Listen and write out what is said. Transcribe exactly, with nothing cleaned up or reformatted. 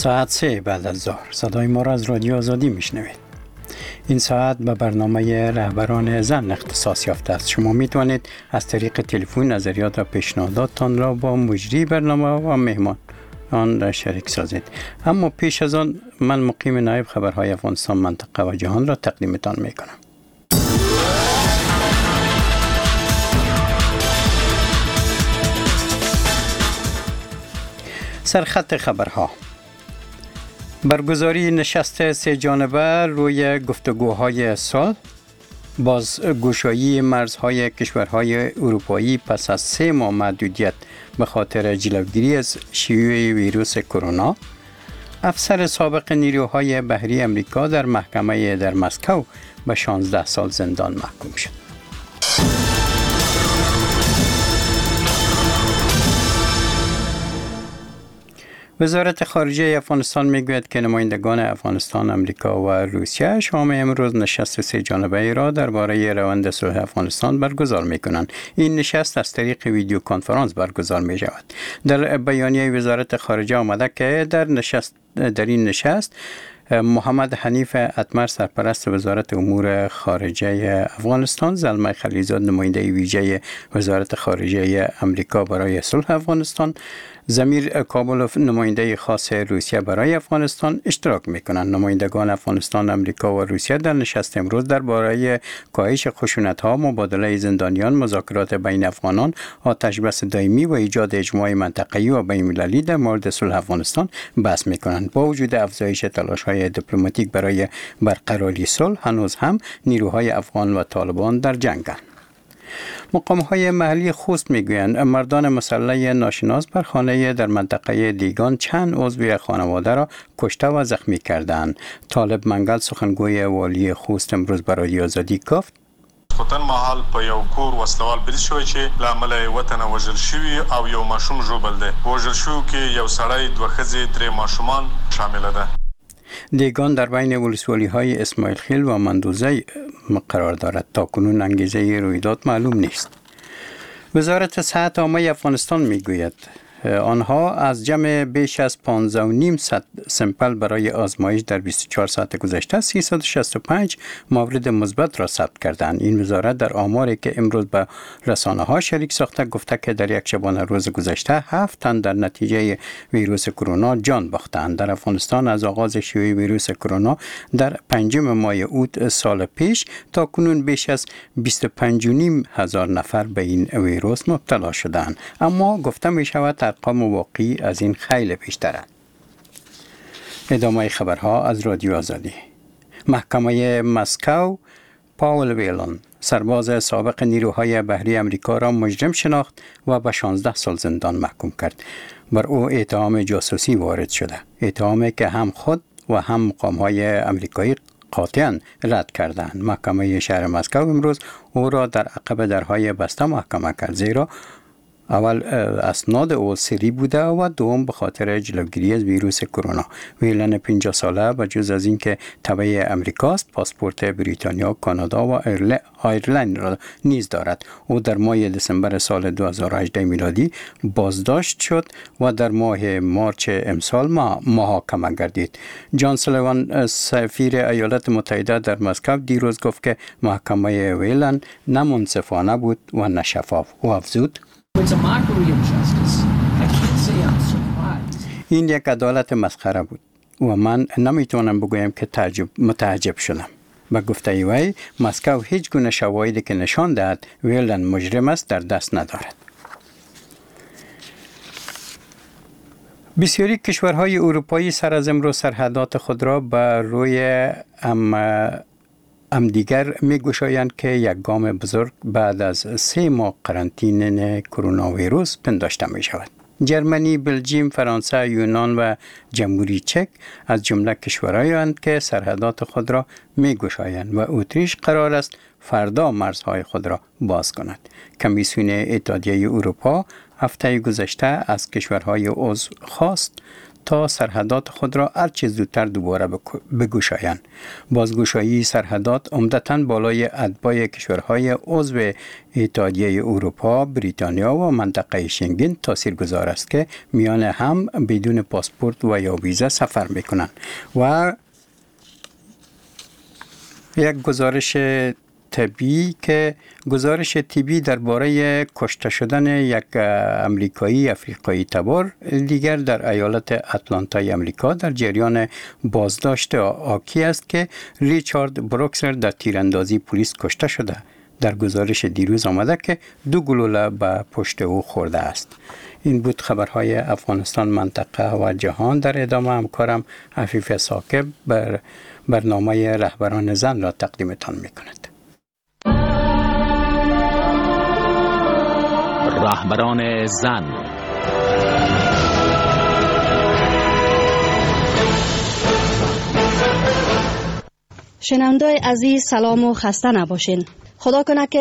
ساعت سه بعد از ظهر صدای ما را از رادیو آزادی میشنوید. این ساعت به برنامه رهبران زن اختصاص یافته است. شما میتوانید از طریق تلفن نظریات و پیشنهاداتتان را با مجری برنامه و مهمان آن را شریک سازید. اما پیش از آن من مقیم نایب خبرهای افغانستان منطقه و جهان را تقدیمتان میکنم. سرخط خبرها: برگزاری نشست سه جانبه روی گفتگوهای صلح، بازگشایی مرزهای کشورهای اروپایی پس از سه ماه محدودیت به خاطر جلوگیری از شیوع ویروس کرونا، افسر سابق نیروهای بحری امریکا در محکمه در مسکو به شانزده سال زندان محکوم شد. وزارت خارجه افغانستان میگوید که نمایندگان افغانستان، امریکا و روسیه شام امروز نشست سه جانبه را درباره روند صلح افغانستان برگزار میکنند. این نشست از طریق ویدیو کنفرانس برگزار می شود. در بیانیه وزارت خارجه آمده که در نشست در این نشست محمد حنیف اتمر سرپرست وزارت امور خارجه افغانستان، زلمه خلیلزاد نماینده ویژه وزارت خارجه امریکا برای صلح افغانستان، زمیر کابلوف نماینده خاص روسیه برای افغانستان اشتراک میکنند. نمایندگان افغانستان، امریکا و روسیه در نشست امروز درباره کاهش خشونت‌ها، مبادله زندانیان، مذاکرات بین افغانان، آتش بس دائمی و ایجاد اجماع منطقه‌ای و بین‌المللی در مورد صلح افغانستان بحث میکنند. با وجود افزایش تلاش‌های دیپلماتیک برای برقراری صلح، هنوز هم نیروهای افغان و طالبان در جنگند. مقام‌های محلی خوست میگویند مردان مسلح ناشناس بر خانه در منطقه دیگان چند عضو خانواده را کشته و زخمی کردند. طالب منگل سخنگوی والی خوست امروز برای رادیو آزادی گفت: خوتن محل په یو کور وسلوال بریښ شوی چې لامل وطن وژل شوی او یو ماشوم ژوبل دی. وژل شو کې یو سړی، دوه ښځې، درې ماشومان شامل ده. دیگان در بین ولسوالی های اسماعیل خیل و مندوزه قرار دارد. تا کنون انگیزه رویداد معلوم نیست. وزارت صحت عامه افغانستان میگوید آنها از جمع بیش از پانزده و نیم صد سمپل برای آزمایش در بیست و چهار ساعت گذشته سیصد و شصت و پنج مورد مثبت را ثبت کردند. این وزارت در آماری که امروز به رسانه ها شریک ساخته گفته که در یک شبانه روز گذشته هفت تن در نتیجه ویروس کرونا جان باختند. در افغانستان از آغاز شیوع ویروس کرونا در پنجم ماه اوت سال پیش تا کنون بیش از بیست و پنج و نیم هزار نفر به این ویروس مبتلا شدند، اما گفته می شود ارقام واقعی از این خیلی بیشترند. ادامه خبرها از رادیو آزادی. محکمه مسکو پاول ویلان، سرباز سابق نیروهای بحری امریکا را مجرم شناخت و به شانزده سال زندان محکوم کرد. بر او اتهام جاسوسی وارد شده، اتهامی که هم خود و هم مقام‌های امریکایی قاطعاً رد کردند. محکمه شهر مسکو امروز او را در عقب درهای بسته محاکمه کرد، زیرا اول اسناد او سری بوده و دوم به خاطر جلوگیری از ویروس کرونا. ویلن پنجاه ساله به جز از اینکه تبع امریکاست، پاسپورت بریتانیا، کانادا و آیرلند را نیز دارد. او در ماه دسامبر سال دو هزار و هجده میلادی بازداشت شد و در ماه مارچ امسال محاکمه گردید. جان سولیوان، سفیر ایالات متحده در مسکو، دیروز گفت که محکمه ویلن نه منصفانه بود و نه شفاف. او افزود: این یک عدالت مسخره بود و من نمیتونم بگویم که تعجب متعجب شدم. به گفته وی، مسکو هیچ گونه شواهدی که نشان دهد ویلن مجرم است در دست ندارد. بسیاری کشورهای اروپایی سر از امروز سرحدات خود را بر روی ام ام دیگر می گوشایند که یک گام بزرگ بعد از سه ماه قرنطینه کرونا ویروس پنداشته می شود. جرمنی، بلژیم، فرانسه، یونان و جمهوری چک از جمله کشورهایی هستند که سرحدات خود را می گشایند و اتریش قرار است فردا مرزهای خود را باز کند. کمیسیون اتحادیه اروپا هفته گذشته از کشورهای عضو خواست تا سرحدات خود را هرچه زودتر دوباره بگشایند. بازگشایی سرحدات عمدتاً بالای اتباع کشورهای عضو اتحادیه اروپا، بریتانیا و منطقه شنگن تاثیرگذار است که میان هم بدون پاسپورت و یا ویزا سفر میکنند. و یک گزارش طبی که گزارش طبی درباره کشته شدن یک امریکایی افریقایی تبار دیگر در ایالت اتلانتای امریکا در جریان بازداشت آکی است که ریچارد بروکسر در تیراندازی پلیس کشته شده. در گزارش دیروز آمده که دو گلوله به پشت او خورده است. این بود خبرهای افغانستان، منطقه و جهان. در ادامه همکارم عفیف ثاقب بر برنامه رهبران زن را تقدیمتان می‌کند. رهبران زن. شنونده‌های عزیز، سلام و خسته نباشین. خدا کنه که